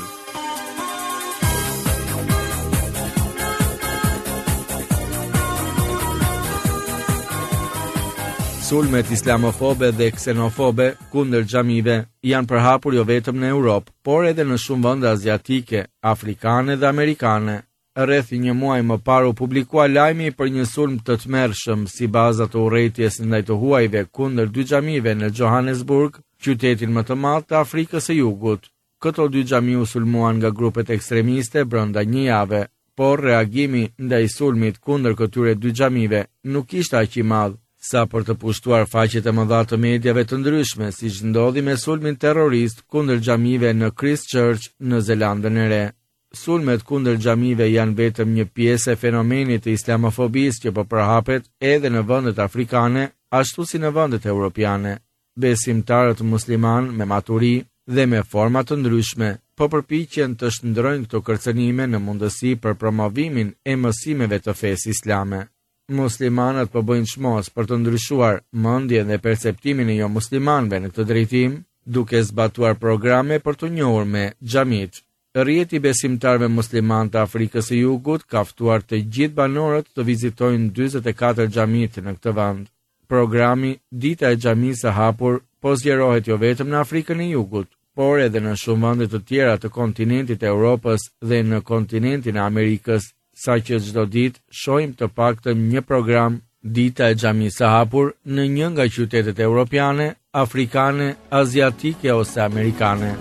Sulmet islamofobe dhe ksenofobe kundër xhamive janë përhapur jo vetëm në Europë, por edhe në shumë vende aziatike, afrikane dhe amerikane. rreth një muaj më parë u publikua lajmi për një sulm të tmerrshëm si baza të urrëties ndaj të huajve kundër dy xhamive në Johannesburg, qytetin më të madh të Afrikës së Jugut. Këto dy xhami u sulmuan nga grupet ekstremiste brenda një jave, por reagimi ndaj sulmit kundër këtyre dy xhamive nuk ishte aq i madh sa për të pushtuar faqet e mëdha të mediave të ndryshme, siç ndodhi me sulmin terrorist kundër xhamive në Christchurch në Zelandën e Re. Sulmet kundër xhamive janë vetëm një pjesë e fenomenit të islamofobisë që po përhapet edhe në vendet afrikane, ashtu si në vendet europiane. Besimtarët musliman me maturi dhe me forma të ndryshme po përpiqen të shndrojnë këto kërcënime në mundësi për promovimin e mësimeve të fesë islame. Muslimanët po bëjnë çmos për të ndryshuar mendjen dhe perceptimin e jo muslimanëve në këtë drejtim, duke zbatuar programe për të njohur me xhamit. Rrjeti besimtarëve musliman të Afrikës së Jugut ka ftuar të gjithë banorët të vizitojnë dyzet e katër xhamit në këtë vend. Programi Dita e Xhamisë së Hapur po zgjerohet jo vetëm në Afrikën e Jugut, por edhe në shumë vende të tjera të kontinentit të Europës dhe në kontinentin e Amerikës, saqë çdo ditë shohim të paktën një program Dita e Xhamisë së Hapur në një nga qytetet europiane, afrikane, aziatike ose amerikane.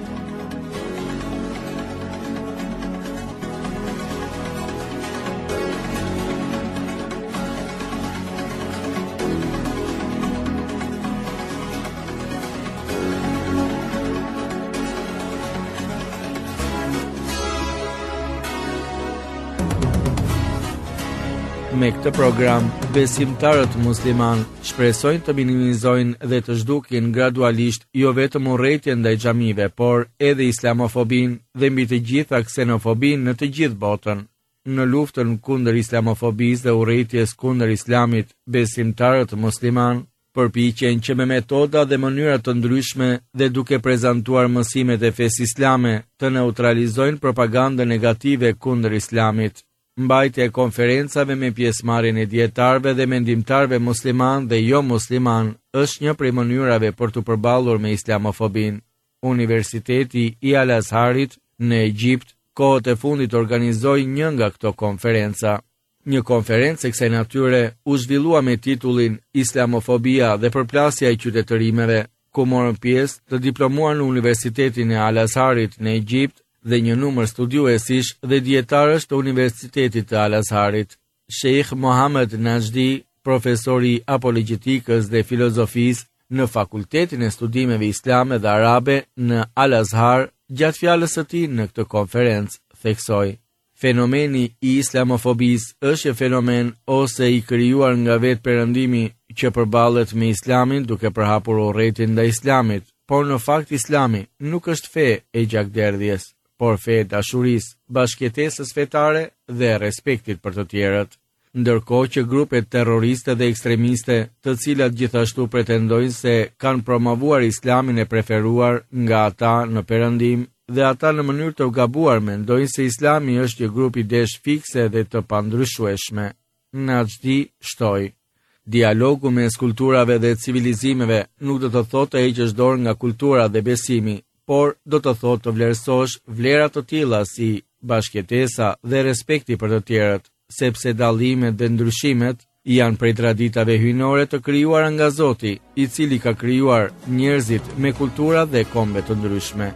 Me këtë program, besimtarët musliman shpresojnë të minimizojnë dhe të zhdukin gradualisht jo vetëm urrëtitjen ndaj xhamive, por edhe islamofobin dhe mbi të gjitha ksenofobin në të gjithë botën. Në luftën kundër islamofobisë dhe urrëtitjes kundër islamit, besimtarët musliman përpiqen që me metoda dhe mënyra të ndryshme dhe duke prezantuar mësimet e fesë islame të neutralizojnë propagandën negative kundër islamit. Mbajtja e konferencave me pjesëmarrjen e dietarëve dhe mendimtarëve musliman dhe jo musliman është një prej mënyrave për të përballur me islamofobin. Universiteti i Al-Azharit në Egjipt kohët e fundit organizoi një nga këto konferenca. Një konferencë e kësaj natyre u zhvillua me titullin Islamofobia dhe përplasja e qytetërimeve, ku morën pjesë të diplomuar në Universitetin e Al-Azharit në Egjipt dhe një numër studiuesish dhe dietarësh të Universitetit të Al-Azharit. Sheikh Mohammed Najdi, profesori apologjetikës dhe filozofisë në Fakultetin e Studimeve Islame dhe Arabe në Al-Azhar, gjatë fjalës së tij në këtë konferencë, theksoi: fenomeni i islamofobisë është një fenomen ose i krijuar nga vetë Perëndimi që përballet me Islamin duke përhapur urrëtin ndaj Islamit, por në fakt Islami nuk është fe e gjakderdhjes, por fe e dashurisë, bashkëtesës fetare dhe respektit për të tjerët. Ndërkohë që grupet terroriste dhe ekstremiste, të cilat gjithashtu pretendojnë se kanë promovuar Islamin e preferuar nga ata në Perëndim dhe ata në mënyrë të gabuar mendojnë se Islami është një grup idesh fikse dhe të pandryshueshme. Najdi shtoi: dialogu mes kulturave dhe civilizimeve nuk do të thotë të heqësh dorë nga kultura dhe besimi, por do të thotë të vlerësosh vlera të tilla si bashkëtesa dhe respekti për të tjerët, sepse dallimet dhe ndryshimet janë prej traditave hyjnore të krijuara nga Zoti, i cili ka krijuar njerëzit me kultura dhe kombe të ndryshme.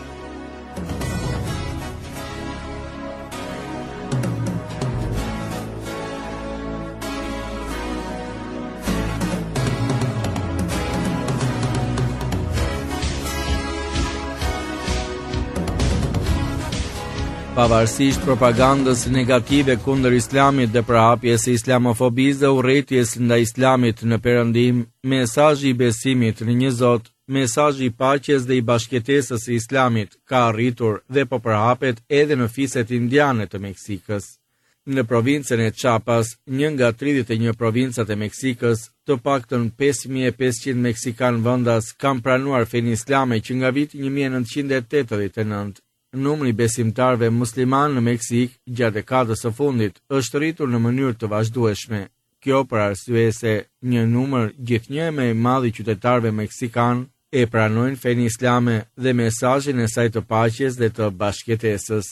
Pavarësisht propagandës negative kundër Islamit dhe përhapjes së islamofobisë dhe urrëties ndaj Islamit në Perëndim, mesazhi i besimit në një Zot, mesazhi i paqes dhe i bashkëtesës së Islamit ka arritur dhe po përhapet edhe në fiset indiane të Meksikës. Në provincën e Chiapas, një nga tridhjetë e një provincat e Meksikës, të paktën pesë mijë e pesëqind meksikan vendas kanë pranuar fenë islame që nga viti një mijë e nëntëqind e tetëdhjetë e nëntë. Numri i besimtarëve musliman në Meksik gjatë dekadës së fundit është rritur në mënyrë të vazhdueshme. Kjo për arsye se një numër gjithnjë më i madh i qytetarëve meksikan e pranojnë fenë islame dhe mesazhin e saj të paqes dhe të bashkëtesës.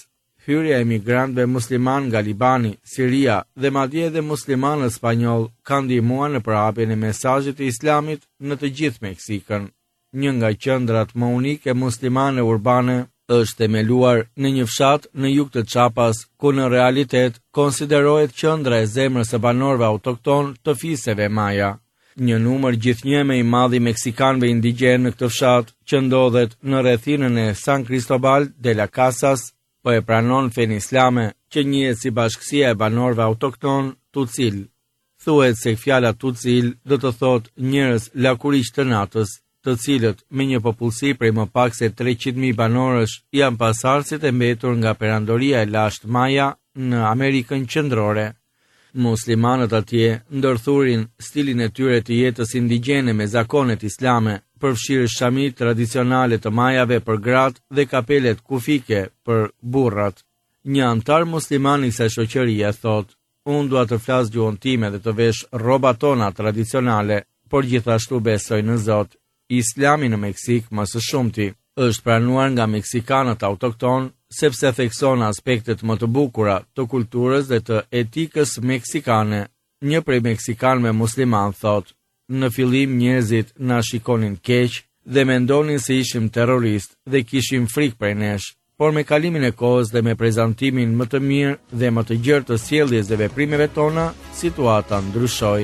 hyrja e emigrantëve musliman nga Libani, Siria dhe madje edhe muslimanë spanjoll kanë ndihmuar në përhapjen e mesazhit të Islamit në të gjithë Meksikën. Një nga qendrat më unike muslimane urbane është themeluar në një fshat në jug të Chiapas, ku në realitet konsiderohet qendra e zemrës së banorëve autokton të fisëve maja. Një numër gjithnjëme i madh i meksikanëve indigjenë në këtë fshat, që ndodhet në rrethinën e San Cristobal de las Casas, po e pranon fenë islame, që njihet si bashkësia e banorëve autokton Tutsil. Thuhet se fjala Tutsil do të thotë njerëz lakuriq të natës, të cilët me një popullsi prej më pak se treqind mijë banorësh janë pasardhësit e mbetur nga perandoria e lashtë maja në Amerikën Qendrore. Muslimanët atje ndërthurin stilin e tyre të jetës indigjene me zakonet islame, përfshirë shamit tradicionale të majave për gratë dhe kapelet kufike për burrat. Një antar musliman i kësaj shoqërie thotë: "Unë dua të flas gjuhën time dhe të vesh rrobat tona tradicionale, por gjithashtu besoj në Zot." Islami në Meksik më së shumti është pranuar nga meksikanët autokton sepse thekson aspektet më të bukura të kulturës dhe të etikës meksikane. Një prej meksikanëve musliman thotë: "Në fillim njerëzit na shikonin keq dhe mendonin se ishim terrorist dhe kishim frikë prej nesh, por me kalimin e kohës dhe me prezantimin më të mirë dhe më të gjerë të sjelljes dhe veprimeve tona, situata ndryshoi."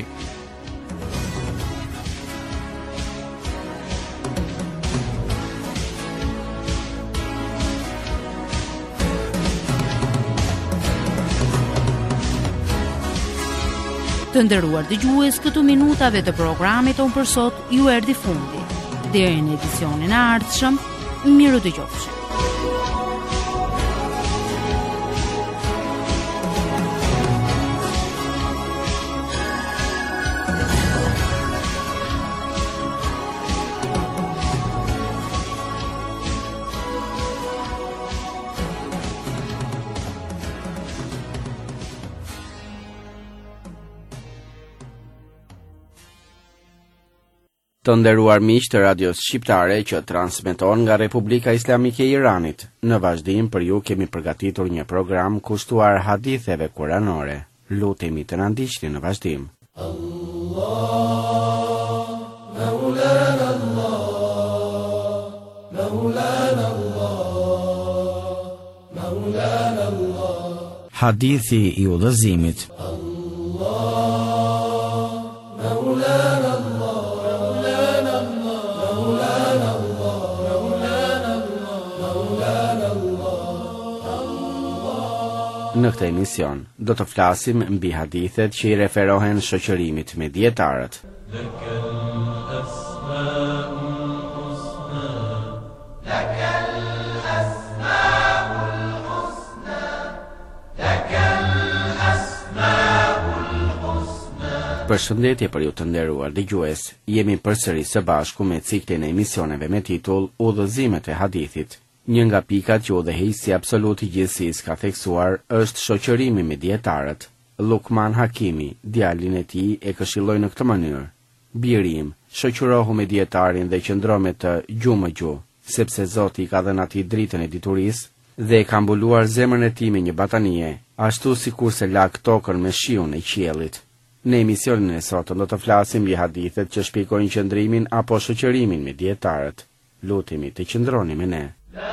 Të nderuar dëgjues, këtu minutave të programit tonë për sot ju erdhi fundi. Deri në edicionin e ardhshëm, miru dëgjofshi.
Të nderuar miq të radios shqiptare që transmeton nga Republika Islamike e Iranit, në vazhdim për ju kemi përgatitur një program kushtuar haditheve kuranore. Lutemi të na ndiqni në vazhdim. Allah, Maulana Allah, Maulana Allah, Maulana Allah. Hadithi i udhëzimit. Në këtë emision do të flasim mbi hadithet që i referohen shoqërimit me dietarët. Përshëndetje për ju të nderuar dëgjues, jemi përsëri së bashku me ciklin e emisioneve me titull Udhëzimet e hadithit. Një nga pikat që udhëheqësi absolut i gjithësisë ka theksuar është shoqërimi me dietarët. Lukman Hakimi, djalin e tij, e këshilloi në këtë mënyrë: "Birim, shoqërohu me dietarin dhe qëndro me të gjuhë më gjuhë, sepse Zoti i ka dhënë atij dritën e diturisë dhe e ka mbuluar zemrën e tij me një batanie, ashtu sikurse lag tokën me shiun e qiellit." Në emisionin e sotëm do të flasim mbi hadithet që shpjegojnë qëndrimin apo shoqërimin me dietarët. Lutemi të qëndroni me ne.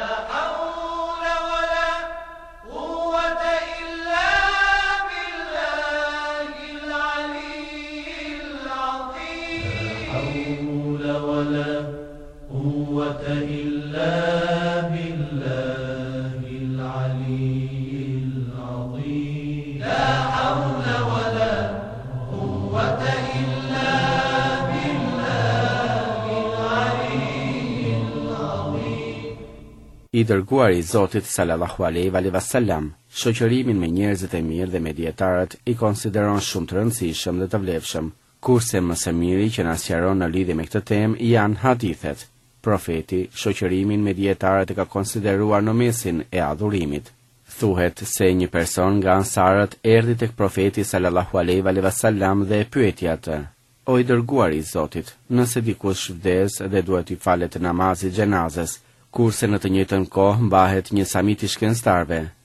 I dërguari i Zotit sallallahu alaihi wasallam, shoqërimin me njerëzit e mirë dhe me dietarët i konsideron shumë të rëndësishëm dhe të vlefshëm, kurse më së miri që na sqaron në lidhje me këtë temë janë hadithet. Profeti shoqërimin me dietarët e ka konsideruar në mesin e adhurimit. Thuhet se një person nga ansarët erdhi tek profeti sallallahu alaihi wasallam dhe e pyeti atë: "O i dërguari i Zotit, nëse dikush vdes dhe duhet i falet namazit xhenazes, kurse në të njëjtën kohë mbahet një samit i shkencëtarëve,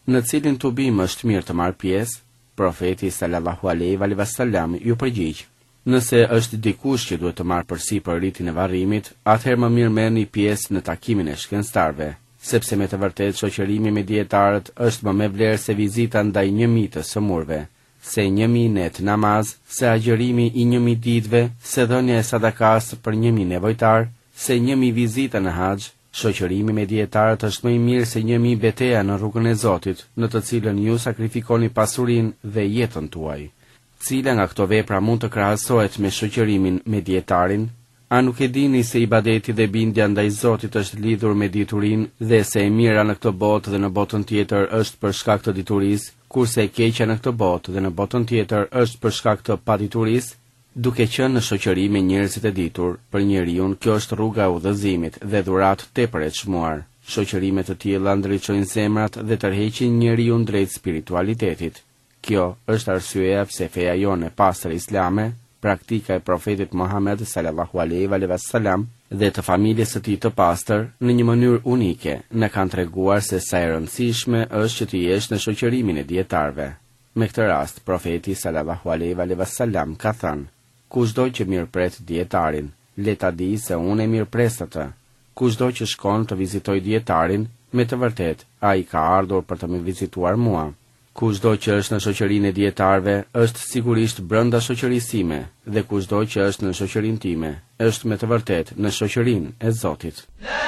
në cilin tubim është mirë të marrë pjesë, profeti sallallahu alaihi wasallam ju përgjigj: Nëse është dikush që duhet të marrë përsipër ritin e varrimit, atëherë më mirë merrni pjesë në takimin e shkencëtarëve, sepse me të vërtetë shoqërimi me dietarët është më me vlerë se vizita ndaj një mijë të sëmurve, se një mijë net namaz, se agjërimi i një mijë ditëve, se dhënia e sadakas për një mijë nevojtar, se një mijë vizita në haxh. Shoqërimi me dietarët është më i mirë se një mijë betejë në rrugën e Zotit, në të cilën ju sakrifikoni pasurinë dhe jetën tuaj. Cila nga këto vepra mund të krahasohet me shoqërimin me dietarin? A nuk e dini se ibadeti dhe bindja ndaj Zotit është lidhur me diturinë dhe se e mira në këtë botë dhe në botën tjetër është për shkak të diturisë, kurse e keqja në këtë botë dhe në botën tjetër është për shkak të paditurisë? Duke qenë në shoqëri me njerëzit e ditur, për njeriu kjo është rruga e udhëzimit dhe dhuratë tepër e çmuar. Shoqërime të tilla ndriçojnë zemrat dhe tërheqin njeriu drejt spiritualitetit. Kjo është arsyeja pse feja jonë e pastër islame, praktika e profetit Muhammed sallallahu alaihi wasallam dhe të familjes së tij të pastër, në një mënyrë unike, në kanë treguar se sa e rëndësishme është që të jesh në shoqërimin e dietarëve. Me këtë rast, profeti sallallahu alaihi wasallam ka thënë: Kushdo që mirëpret dietarin, le ta di se unë e mirëpres atë. Kushdo që shkon të vizitoj dietarin, me të vërtet, ai ka ardhur për të më vizituar mua. Kushdo që është në shoqërinë e dietarëve, është sigurisht brenda shoqërisë time, dhe kushdo që është në shoqërinë time, është me të vërtet në shoqërinë e Zotit.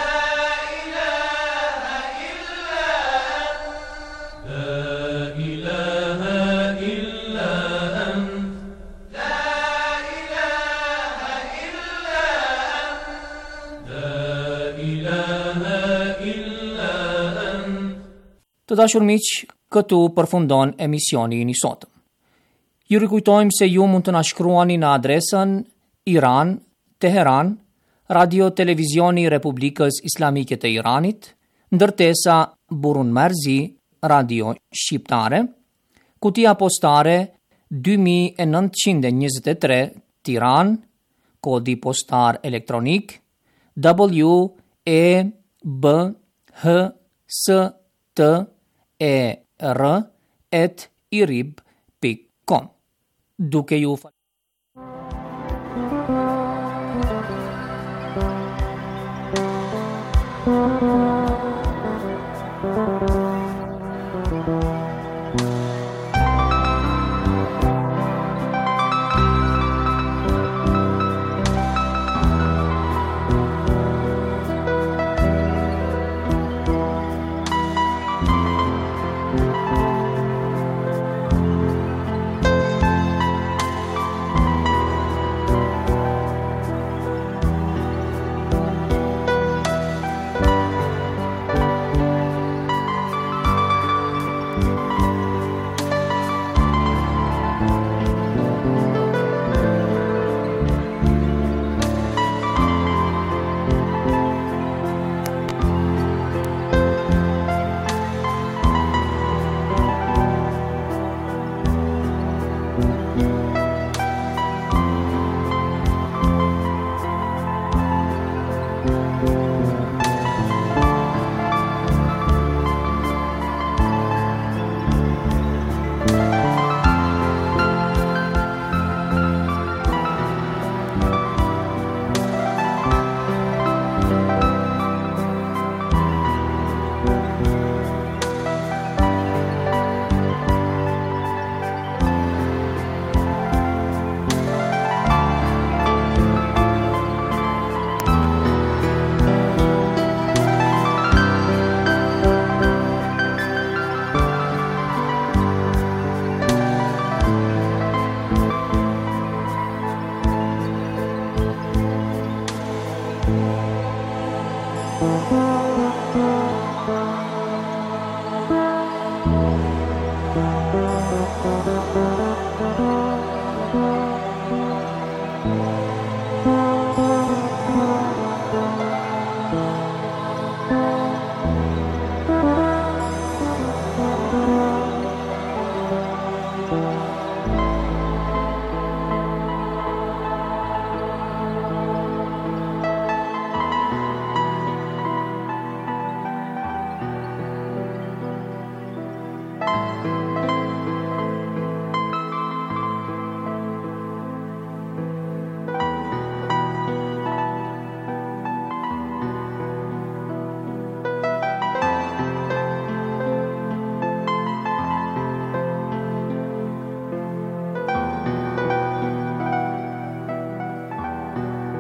Të dashur miq, këtu përfundon emisioni i sotëm. Ju rikujtojmë se ju mund të na shkruani në adresën Iran, Teheran, Radio Televizioni Republikës Islamike të Iranit, ndërtesa Burun Marzi, Radio Shqiptare, kutia postare dy mijë e nëntëqind e njëzet e tre, Tiranë, kodi postar elektronik W E B H S T E R at irib dot com. Duke ju